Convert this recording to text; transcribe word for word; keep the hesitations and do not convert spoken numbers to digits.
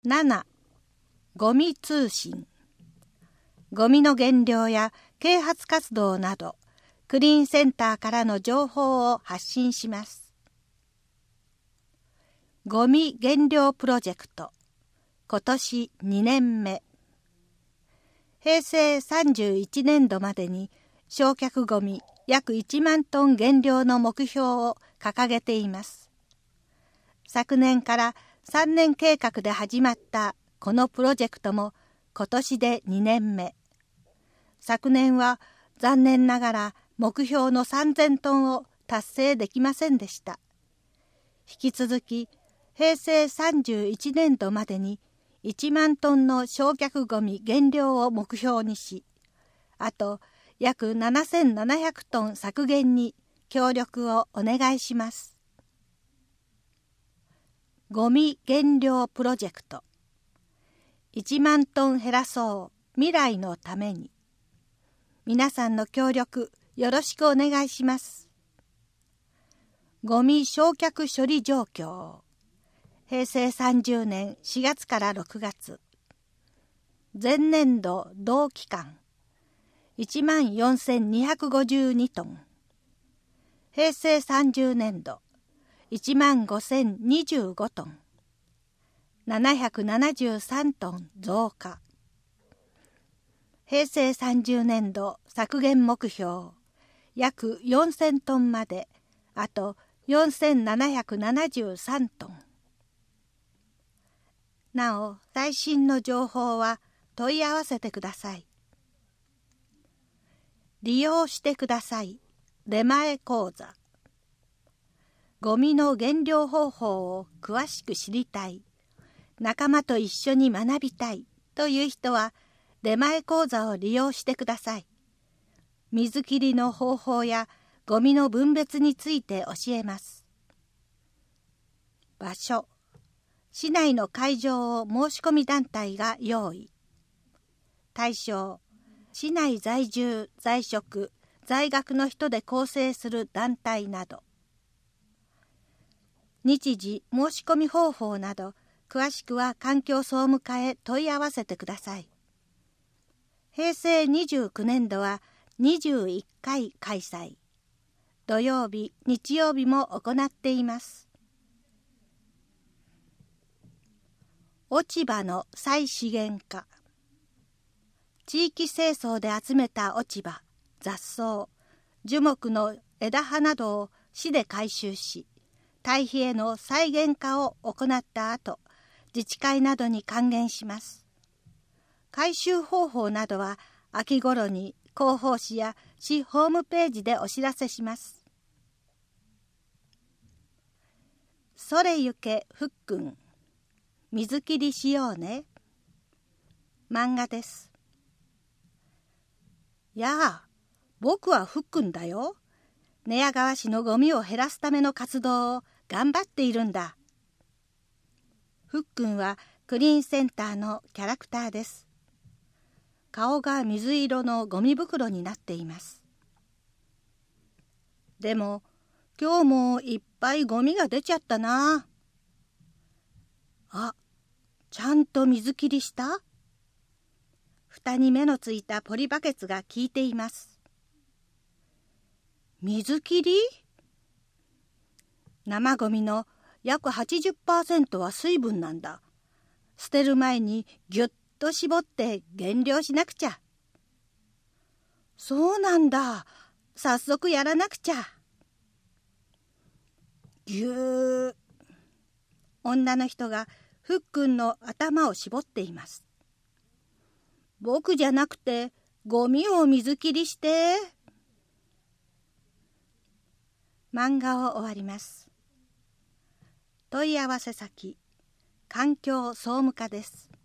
なな. ゴミ通信。ゴミの減量や啓発活動など、クリーンセンターからの情報を発信します。ゴミ減量プロジェクト、今年にねんめ。平成さんじゅういちねんどまでに焼却ゴミ約いちまんトン減量の目標を掲げています。昨年からさんねん計画で始まったこのプロジェクトも今年でにねんめ。昨年は残念ながら目標のさんぜんトンを達成できませんでした。引き続き平成さんじゅういちねんどまでにいちまんトンの焼却ゴミ減量を目標にし、あと約ななせんななひゃくトン削減に協力をお願いします。ゴミ減量プロジェクト、いちまんトン減らそう未来のために。皆さんの協力よろしくお願いします。ゴミ焼却処理状況、平成さんじゅうねんしがつからろくがつ。前年度同期間いちまんよんせんにひゃくごじゅうにトン。平成さんじゅうねんどいちまんごせんにじゅうごトン。ななひゃくななじゅうさんトン増加。平成さんじゅうねんど削減目標約よんせんトンまであとよんせんななひゃくななじゅうさんトン。なお最新の情報は問い合わせてください。利用してください出前講座。ゴミの減量方法を詳しく知りたい、仲間と一緒に学びたいという人は出前講座を利用してください。水切りの方法やゴミの分別について教えます。場所、市内の会場を申し込み団体が用意。対象、市内在住、在職、在学の人で構成する団体など。日時、申し込み方法など、詳しくは環境総務課へ問い合わせてください。平成にじゅうきゅうねんどはにじゅういっかい開催。土曜日、日曜日も行っています。落ち葉の再資源化。地域清掃で集めた落ち葉、雑草、樹木の枝葉などを市で回収し、堆肥への再現化を行った後、自治会などに還元します。回収方法などは秋頃に広報誌や市ホームページでお知らせします。それゆけふっくん、水切りしようね。漫画です。やあ、僕はふっくんだよ。寝屋川市のゴミを減らすための活動を頑張っているんだ。ふっくんはクリーンセンターのキャラクターです。顔が水色のゴミ袋になっています。でも今日もいっぱいゴミが出ちゃったな。あ、ちゃんと水切りした？蓋に目のついたポリバケツが効いています。水切り？生ゴミの約 はちじゅっパーセント は水分なんだ。捨てる前にぎゅっと絞って減量しなくちゃ。そうなんだ。早速やらなくちゃ。ぎゅー。女の人がふっくんの頭を絞っています。僕じゃなくてゴミを水切りして。漫画を終わります。問い合わせ先、環境総務課です。